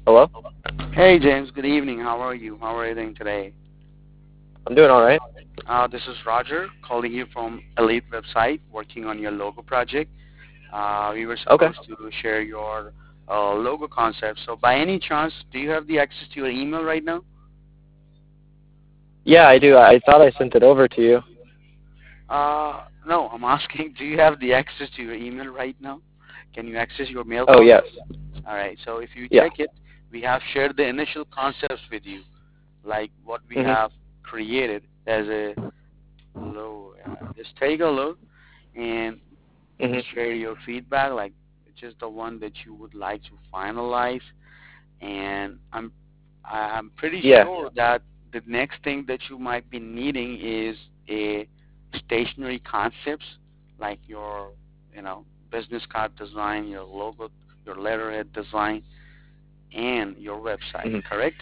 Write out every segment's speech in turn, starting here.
Hello? Hey James, good evening. How are you? How are you doing today? I'm doing all right. This is Roger calling you from Elite website, working on your logo project. We were Okay. supposed to share your logo concept. So by any chance, do you have the access to your email right now? Yeah, I do. I thought I sent it over to you. No, I'm asking, do you have the access to your email right now? Can you access your Oh, mailbox? yes. All right. So if you Yeah. check it, we have shared the initial concepts with you, like what we Mhm. have created as a logo. Just take a look and Mhm. share your feedback, like just the one that you would like to finalize. And I'm pretty Yeah. sure that the next thing that you might be needing is a stationery concepts, like your business card design, your logo, your letterhead design, and your website. Mhm. Correct?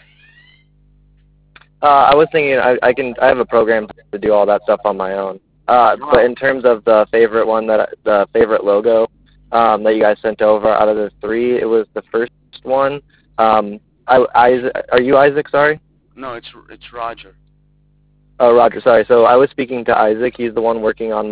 I was thinking I have a program to do all that stuff on my own. But Oh, in terms of the favorite one the favorite logo that you guys sent over out of the three, it was the first one. Are you Isaac? Sorry. no, it's Roger. Oh, Roger. Sorry. So I was speaking to Isaac. He's the one working on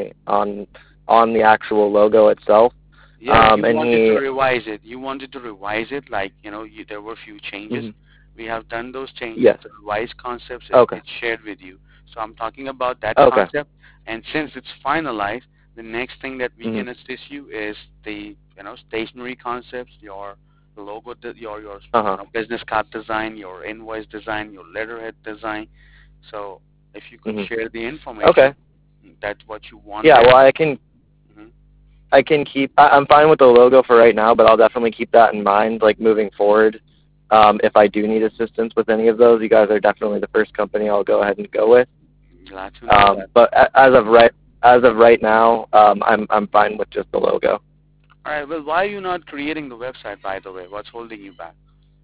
on the actual logo itself. Yeah, you And wanted to he. revise it. You wanted to revise it, like, there were a few changes. Mhm. We have done those changes. Yes. The revised concepts, Okay. it's shared with you. So I'm talking about that Okay. concept. And since it's finalized, the next thing that we Mhm. can assist you is the, stationery concepts, your logo, your Uh huh. business card design, your invoice design, your letterhead design. So if you could Mhm. share the Okay. information, that's what you want Yeah. there. Well, Hmm. I can keep. I'm fine with the logo for right now, but I'll definitely keep that in mind, like moving forward. If I do need assistance with any of those, you guys are definitely the first company I'll go ahead and go with. Glad to know that. But as of right now, I'm fine with just the logo. All right. Well, why are you not creating the website, by the way? What's holding you back?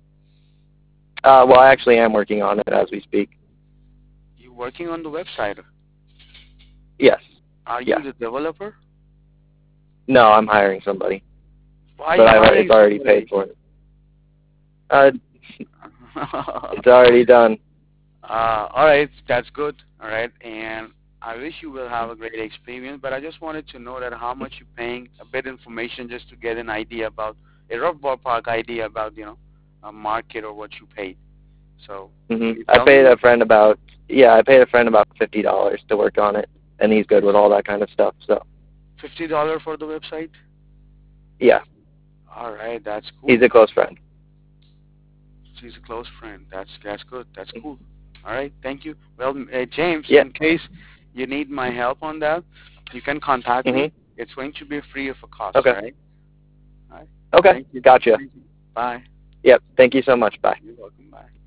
Well, I actually am working on it as we speak. You working on the website? Yes. Are Yeah. you the developer? No, I'm hiring somebody, Why are but you it's hiring already paid somebody? for. Uh, it's already done. All right, that's good. All right, and I wish you will have a great experience. But I just wanted to know that how much you're paying, a bit information just to get an idea about a rough ballpark idea about a market or what you paid. So can you I tell me paid what? a friend about I paid a friend about $50 to work on it, and he's good with all that kind of stuff. So $50 for the website? yeah, All right, that's he's cool. a close friend. She's a close friend. That's good. That's cool. All right. Thank you. Well, James, Yeah. in case you need my help on that, you can contact me. Mhm. It's going to be free of a cost. Okay. All right. All right. Okay. Thank you. Gotcha. Thank you. Bye. Yep. Thank you so much. Bye. You're welcome. Bye.